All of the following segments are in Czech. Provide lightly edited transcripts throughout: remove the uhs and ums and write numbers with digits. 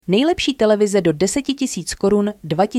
Nejlepší televize do 10 000 korun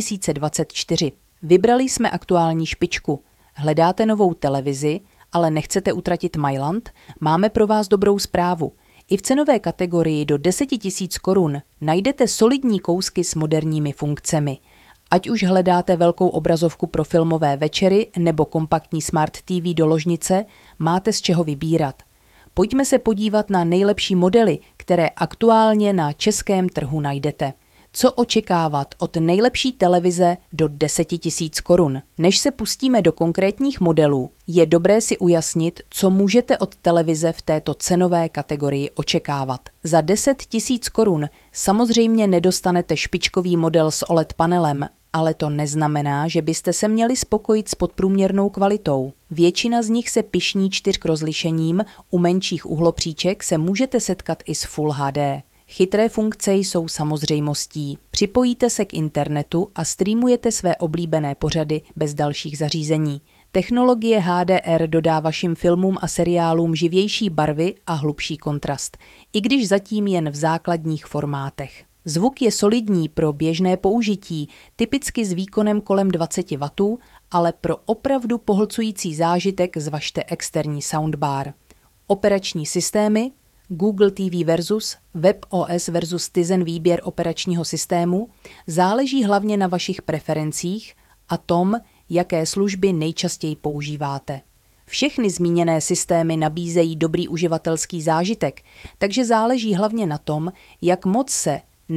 2024. Vybrali jsme aktuální špičku. Hledáte novou televizi, ale nechcete utratit majlant? Máme pro vás dobrou zprávu. I v cenové kategorii do 10 000 korun najdete solidní kousky s moderními funkcemi. Ať už hledáte velkou obrazovku pro filmové večery nebo kompaktní Smart TV do ložnice, máte z čeho vybírat. Pojďme se podívat na nejlepší modely, které aktuálně na českém trhu najdete. Co očekávat od nejlepší televize do 10 000 korun? Než se pustíme do konkrétních modelů, je dobré si ujasnit, co můžete od televize v této cenové kategorii očekávat. Za 10 000 korun samozřejmě nedostanete špičkový model s OLED panelem, ale to neznamená, že byste se měli spokojit s podprůměrnou kvalitou. Většina z nich se pyšní 4K rozlišením, u menších uhlopříček se můžete setkat i s Full HD. Chytré funkce jsou samozřejmostí. Připojíte se k internetu a streamujete své oblíbené pořady bez dalších zařízení. Technologie HDR dodá vašim filmům a seriálům živější barvy a hlubší kontrast, i když zatím jen v základních formátech. Zvuk je solidní pro běžné použití, typicky s výkonem kolem 20 W, ale pro opravdu pohlcující zážitek zvažte externí soundbar. Operační systémy Google TV versus WebOS versus Tizen výběr operačního systému záleží hlavně na vašich preferencích a tom, jaké služby nejčastěji používáte. Všechny zmíněné systémy nabízejí dobrý uživatelský zážitek, takže záleží hlavně na tom, jak moc se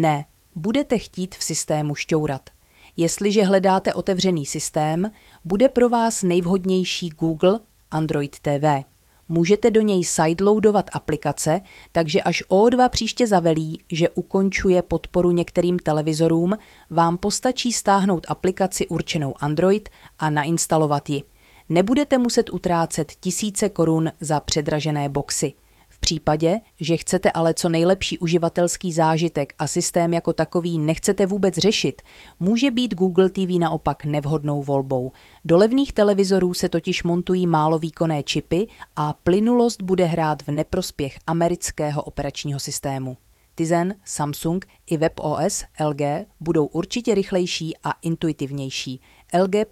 budete chtít v systému šťourat. Jestliže hledáte otevřený systém, bude pro vás nejvhodnější Google Android TV. Můžete do něj sideloadovat aplikace, takže až O2 příště zavelí, že ukončuje podporu některým televizorům, vám postačí stáhnout aplikaci určenou Android a nainstalovat ji. Nebudete muset utrácet tisíce korun za předražené boxy. V případě, že chcete ale co nejlepší uživatelský zážitek a systém jako takový nechcete vůbec řešit, může být Google TV naopak nevhodnou volbou. Do levných televizorů se totiž montují málo výkonné čipy a plynulost bude hrát v neprospěch amerického operačního systému. Tizen, Samsung i WebOS LG budou určitě rychlejší a intuitivnější. LG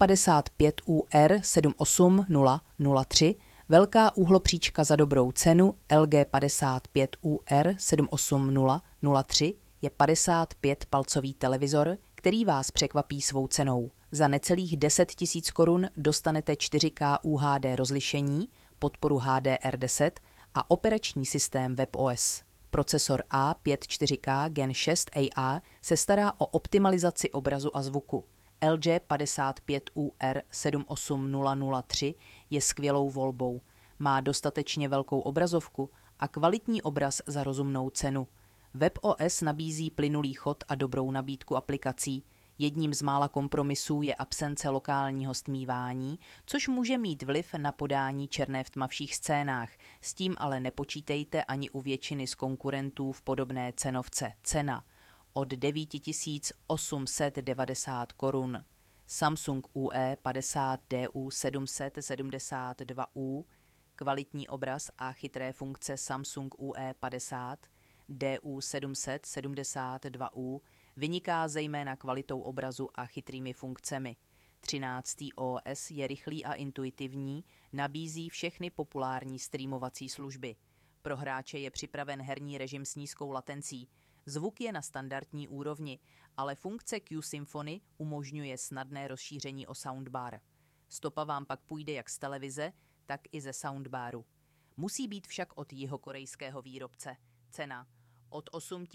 55UR 78003 velká úhlopříčka za dobrou cenu LG 55UR 78003 je 55-palcový televizor, který vás překvapí svou cenou. Za necelých 10 000 korun dostanete 4K UHD rozlišení, podporu HDR10 a operační systém WebOS. Procesor A54K Gen 6 AA se stará o optimalizaci obrazu a zvuku. LG 55UR 78003 je skvělou volbou. Má dostatečně velkou obrazovku a kvalitní obraz za rozumnou cenu. WebOS nabízí plynulý chod a dobrou nabídku aplikací. Jedním z mála kompromisů je absence lokálního stmívání, což může mít vliv na podání černé v tmavších scénách. S tím ale nepočítejte ani u většiny z konkurentů v podobné cenovce. Cena od 9 890 korun. Samsung UE 50DU 772U, kvalitní obraz a chytré funkce Samsung UE 50 DU 772U vyniká zejména kvalitou obrazu a chytrými funkcemi. 13. OS je rychlý a intuitivní, nabízí všechny populární streamovací služby. Pro hráče je připraven herní režim s nízkou latencí. Zvuk je na standardní úrovni, ale funkce Q-Symphony umožňuje snadné rozšíření o soundbar. Stopa vám pak půjde jak z televize, tak i ze soundbaru. Musí být však od jihokorejského výrobce. Cena od 8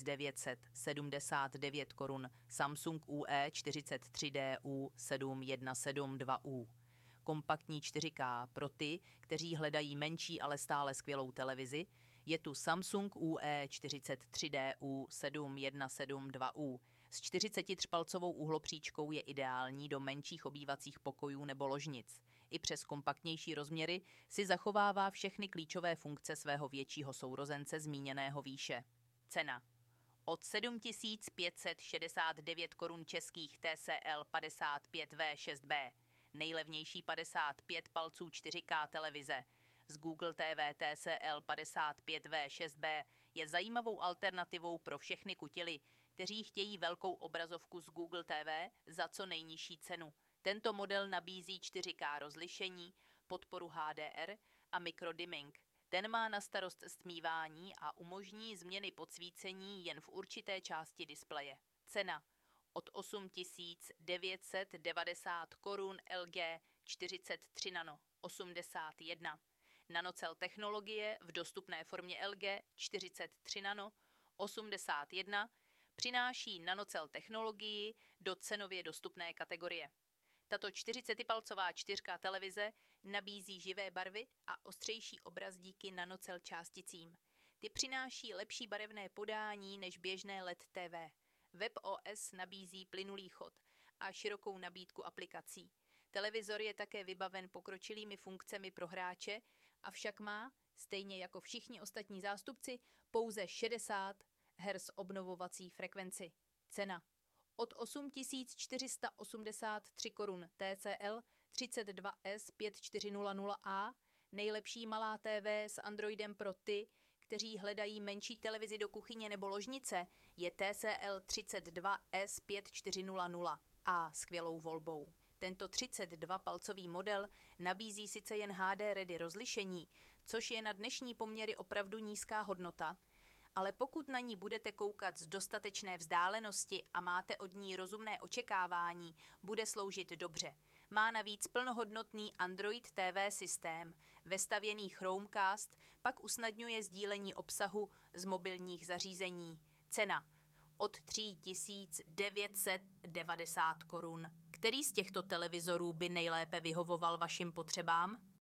979 korun Samsung UE 43DU 7172U. Kompaktní 4K pro ty, kteří hledají menší, ale stále skvělou televizi, je tu Samsung UE 43DU 7172U. S 43-palcovou úhlopříčkou je ideální do menších obývacích pokojů nebo ložnic. I přes kompaktnější rozměry si zachovává všechny klíčové funkce svého většího sourozence zmíněného výše. Cena od 7 569 korun českých TCL 55V6B. Nejlevnější 55 palců 4K televize. Z Google TV TCL 55V6B je zajímavou alternativou pro všechny kutily, kteří chtějí velkou obrazovku z Google TV za co nejnižší cenu. Tento model nabízí 4K rozlišení, podporu HDR a microdimming. Ten má na starost stmívání a umožní změny podsvícení jen v určité části displeje. Cena od 8 990 korun LG 43 nano 81. Nanocell technologie v dostupné formě LG 43 nano 81 přináší Nanocell technologii do cenově dostupné kategorie. Tato 40-palcová 4K televize nabízí živé barvy a ostřejší obraz díky Nanocell částicím. Ty přináší lepší barevné podání než běžné LED TV. WebOS nabízí plynulý chod a širokou nabídku aplikací. Televizor je také vybaven pokročilými funkcemi pro hráče, avšak má, stejně jako všichni ostatní zástupci, pouze 60 Hz obnovovací frekvenci. Cena od 8 483 korun TCL 32S 5400A, nejlepší malá TV s Androidem pro ty, kteří hledají menší televizi do kuchyně nebo ložnice, je TCL 32S 5400A skvělou volbou. Tento 32-palcový model nabízí sice jen HD ready rozlišení, což je na dnešní poměry opravdu nízká hodnota, ale pokud na ní budete koukat z dostatečné vzdálenosti a máte od ní rozumné očekávání, bude sloužit dobře. Má navíc plnohodnotný Android TV systém, vestavěný Chromecast, pak usnadňuje sdílení obsahu z mobilních zařízení. Cena od 3 990 korun. Který z těchto televizorů by nejlépe vyhovoval vašim potřebám?